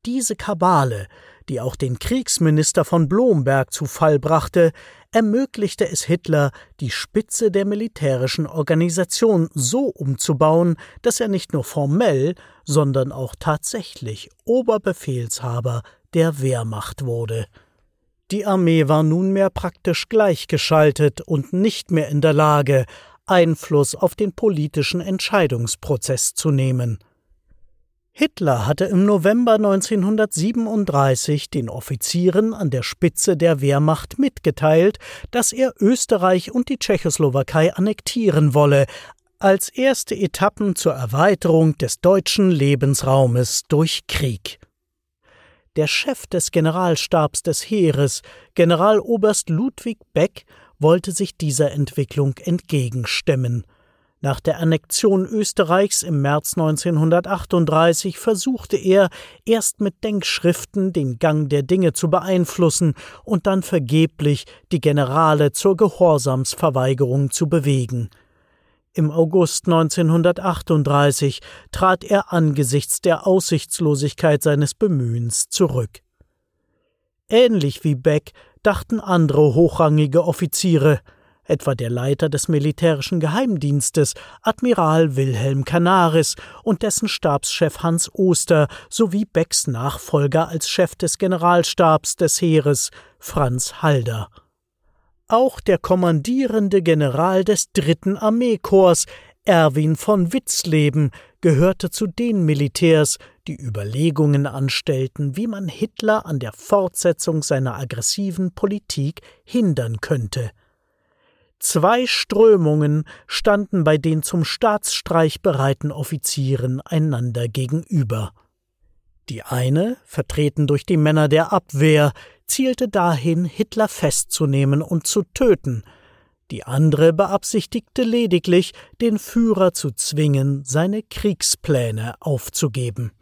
Diese Kabale, die auch den Kriegsminister von Blomberg zu Fall brachte, ermöglichte es Hitler, die Spitze der militärischen Organisation so umzubauen, dass er nicht nur formell, sondern auch tatsächlich Oberbefehlshaber der Wehrmacht wurde. Die Armee war nunmehr praktisch gleichgeschaltet und nicht mehr in der Lage, Einfluss auf den politischen Entscheidungsprozess zu nehmen. Hitler hatte im November 1937 den Offizieren an der Spitze der Wehrmacht mitgeteilt, dass er Österreich und die Tschechoslowakei annektieren wolle, als erste Etappen zur Erweiterung des deutschen Lebensraumes durch Krieg. Der Chef des Generalstabs des Heeres, Generaloberst Ludwig Beck, wollte sich dieser Entwicklung entgegenstemmen. Nach der Annexion Österreichs im März 1938 versuchte er, erst mit Denkschriften den Gang der Dinge zu beeinflussen und dann vergeblich die Generale zur Gehorsamsverweigerung zu bewegen. Im August 1938 trat er angesichts der Aussichtslosigkeit seines Bemühens zurück. Ähnlich wie Beck dachten andere hochrangige Offiziere, etwa der Leiter des militärischen Geheimdienstes, Admiral Wilhelm Canaris, und dessen Stabschef Hans Oster sowie Becks Nachfolger als Chef des Generalstabs des Heeres, Franz Halder. Auch der kommandierende General des 3. Armeekorps, Erwin von Witzleben, gehörte zu den Militärs, die Überlegungen anstellten, wie man Hitler an der Fortsetzung seiner aggressiven Politik hindern könnte. Zwei Strömungen standen bei den zum Staatsstreich bereiten Offizieren einander gegenüber. Die eine, vertreten durch die Männer der Abwehr, zielte dahin, Hitler festzunehmen und zu töten. Die andere beabsichtigte lediglich, den Führer zu zwingen, seine Kriegspläne aufzugeben.